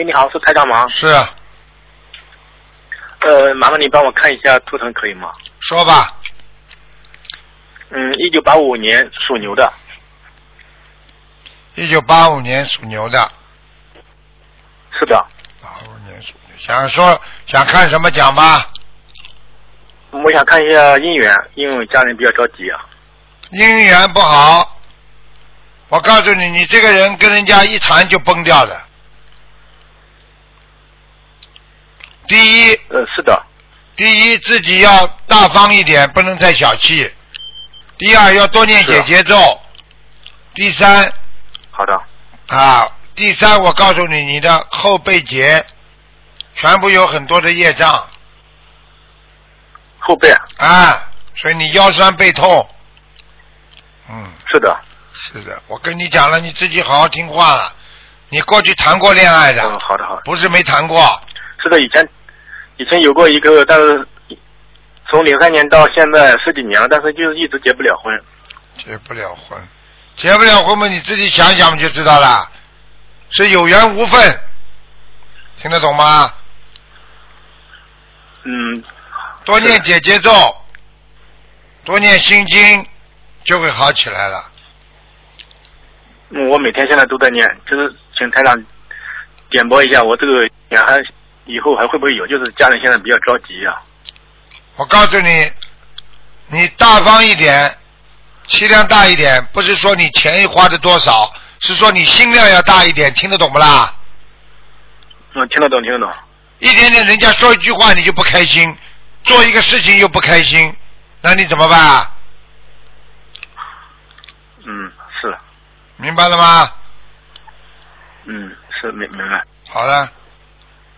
喂，你好，是台长吗？ 是啊。 麻烦你帮我看一下图腾可以吗？ 说吧。 1985年属牛的。 1985年属牛的。 是的。 85年属牛，想看什么讲吧？ 我想看一下姻缘，因为家人比较着急啊。 姻缘不好，我告诉你，你这个人跟人家一谈就崩掉的。第一， 是的。 第一，自己要大方一点，不能太小气。第二，要多念解结咒。第三， 好的。 第三，我告诉你，你的后背节全部有很多的业障。 后背。 所以你腰酸背痛。 是的。 是的，我跟你讲了，你自己好好听话了。你过去谈过恋爱的。 好的好的。 不是没谈过。 是的，以前有过一个，但是从03年到现在10几年了，但是就是一直结不了婚。 结不了婚嘛，你自己想想就知道了，是有缘无分，听得懂吗？多念解结咒，多念心经，就会好起来了。 我每天现在都在念，就是请台长点拨一下，我这个以后还会不会有？就是家人现在比较着急啊。 我告诉你，你大方一点，气量大一点，不是说你钱花的多少，是说你心量要大一点，听得懂不啦？ 听得懂。 一点点人家说一句话你就不开心，做一个事情又不开心，那你怎么办？ 是。 明白了吗？ 是明白。 好了。